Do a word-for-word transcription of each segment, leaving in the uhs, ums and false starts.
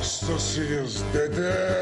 hastasıyız dede.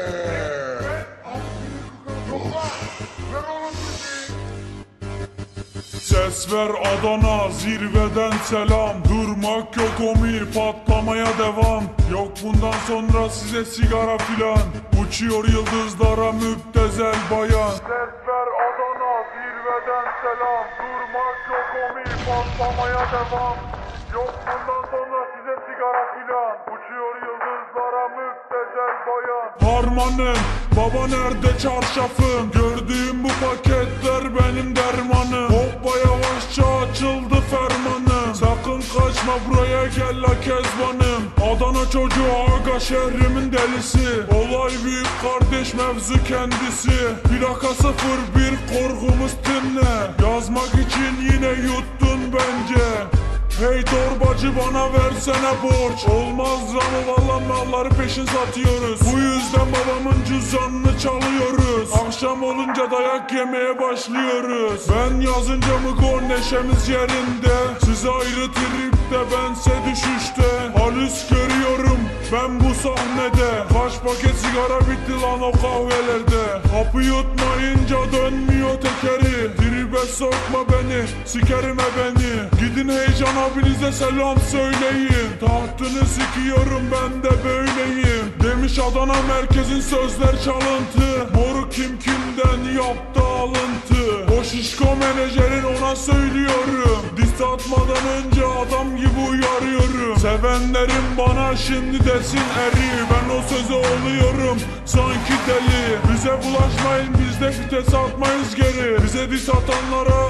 Ses ver Adana, zirveden selam. Durmak yok omi, patlamaya devam. Yok bundan sonra size sigara filan. Uçuyor yıldızlara müptezel bayan. Ses ver Adana, zirveden selam. Durmak yok omi, patlamaya devam. Yok bundan sonra size sigara filan. Uçuyor yıldızlara müptezel bayan. Harmanım, baba nerede çarşafım? Gördüğüm bu paketler benim dermanım. Hoppa yavaşça açıldı fermanım. Sakın kaçma buraya gel la Kezbanım. Adana çocuğu aga şehrimin delisi. Olay büyük kardeş mevzu kendisi. Plaka sıfır bir korkumuz dinle. Yazmak için yine yuttun bence. Hey torbacı bana versene borç. Olmaz ramı valla malları peşin satıyoruz. Bu yüzden babamın cüzdanını çalıyoruz. Akşam olunca dayak yemeye başlıyoruz. Ben yazınca mı gol neşemiz yerinde. Siz ayrı tripte bense düşüşte. Halüs görüyorum ben bu sahnede. Kaç paket sigara bitti lan o kahvelerde. Hapı yutmayınca dönmüyor tekeri. Tribe sokma beni, sikerim e beni. Gidin heyecan abinize selam söyleyin. Tahtını sikiyorum ben de böyleyim. Demiş Adana merkezin sözler çalıntı. Moru kim kimden yaptı alıntı. O şişko menajerin ona söylüyorum. Diss atmadan önce adam gibi uyarıyorum. Sevenlerim bana şimdi desin eri. Ben o söze oluyorum sanki deli. Bize bulaşmayın biz de vites atmayız geri. Bize diss atanlara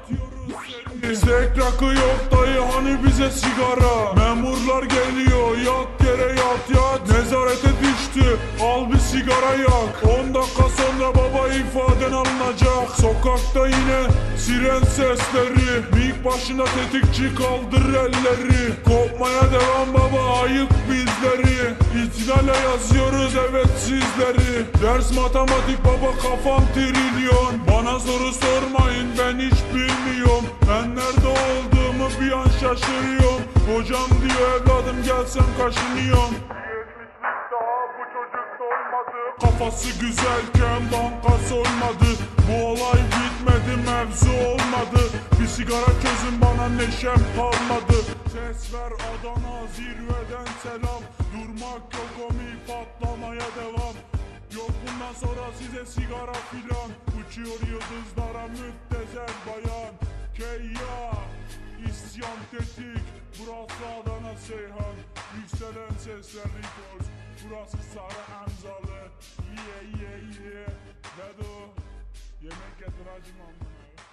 Bizde ek rakı yok dayı hani bize sigara. Memurlar geliyor yat yere yat yat. Nezarete düştü al bir sigara yak. On dakika sonra baba ifaden alınacak. Sokakta yine siren sesleri. Mik başına tetikçi kaldır elleri. Kopmaya devam baba ayık bizleri. İtinale yazıyoruz evet sizleri. Ders matematik baba kafam trilyon. Bana soru sormayın ben hiç bilmiyorum. Ben nerede olduğumu bir an şaşırıyorum. Hocam diyor evladım gelsem kaşınıyorum. Yetmişlik daha bu çocuk dolmadı. Kafası güzelken banka soymadı. Bu olay bitmedi mevzu olmadı. Bir sigara çözün bana neşem kalmadı. Ses ver Adana zirveden selam. Durmak yok omi patlamaya devam. Yok bundan sonra size sigara filan. Uçuyor yıldızlara müptezel bayan. Keyya, isyan tetik. Burası Adana Seyhan. Yükselen sesler Records. Burası Sarı Hamzalı. Yeah yeah yeah. Vedo. Yemek getir hacım amına.